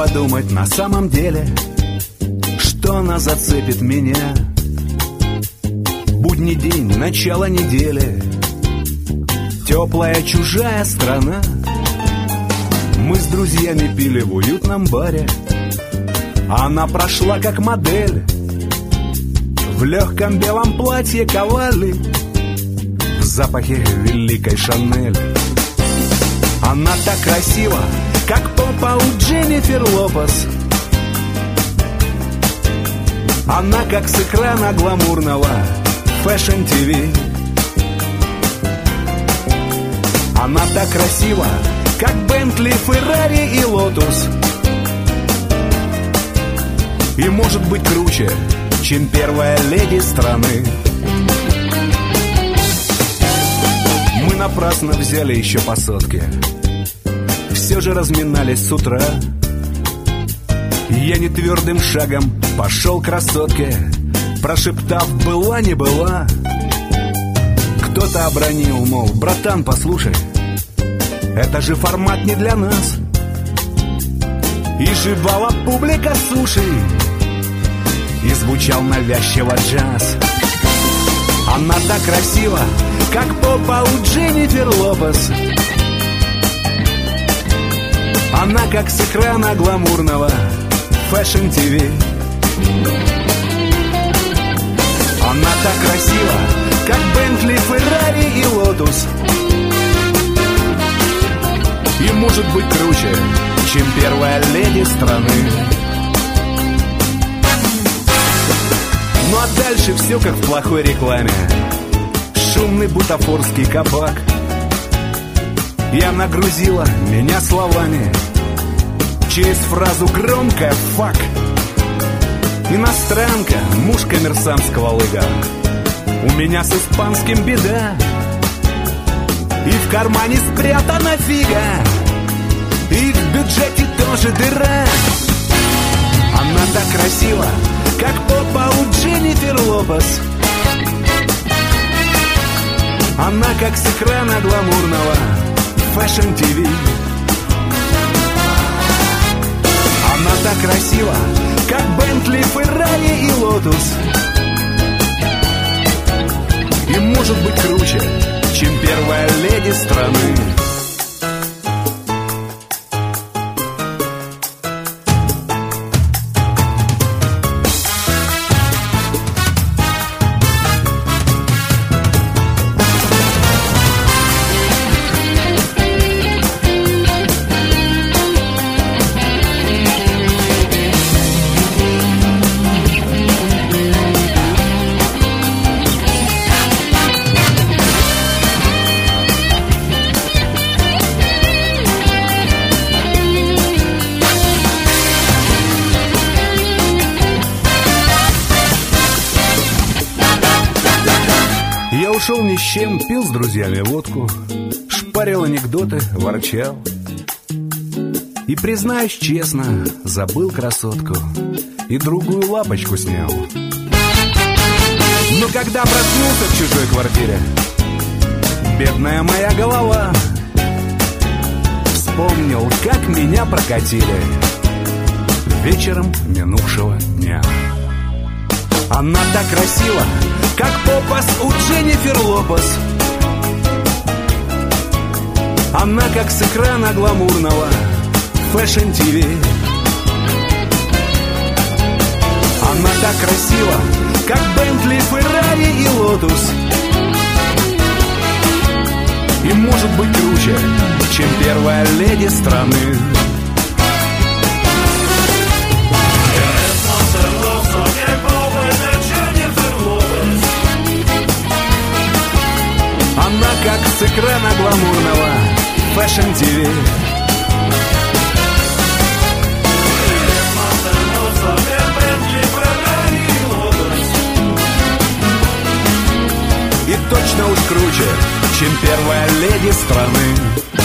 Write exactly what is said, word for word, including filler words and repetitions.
подумать на самом деле, что она зацепит меня. Будний день, начало недели, теплая чужая страна. Мы с друзьями пили в уютном баре, она прошла как модель. В легком белом платье ковали, в запахе великой Шанель. Она так красива, как попа у Дженнифер Лопес. Она как с экрана гламурного Fashion ти ви. Она так красива, как Бентли, Феррари и Лотус. И может быть круче, чем первая леди страны. Мы напрасно взяли еще по сотке, все же разминались с утра. Я не твердым шагом пошел к красотке, прошептав «была не была». Кто-то обронил, мол, братан, послушай, это же формат не для нас. И жевала публика суши, и звучал навязчиво джаз. Она так красива, как попа у Дженнифер Лопес. Она как с экрана гламурного Fashion ти ви. Она так красива, как Бентли, Феррари и Лотус. И может быть круче, чем первая леди страны. Ну а дальше все как в плохой рекламе. Шумный бутафорский кабак. И она грузила меня словами через фразу громкая «фак». Иностранка, муж коммерсантского лыга. У меня с испанским беда, и в кармане спрятана фига, и в бюджете тоже дыра. Она так красива, как попа у Дженнифер Лопес. Она как с экрана гламурного Fashion ти ви. Она так красива, как Бентли, Феррари и Лотус. И может быть круче, чем первая леди страны. Я ушел ни с чем, пил с друзьями водку, шпарил анекдоты, ворчал. И, признаюсь честно, забыл красотку и другую лапочку снял. Но когда проснулся в чужой квартире, бедная моя голова, вспомнил, как меня прокатили вечером минувшего дня. Она так красива, как попас у Дженнифер Лопес. Она как с экрана гламурного Fashion ти ви. Она так красива, как Бентли, Феррари и Лотус. И может быть круче, чем первая леди страны. Она как с экрана гламурного Fashion ти ви. И точно уж круче, чем первая леди страны.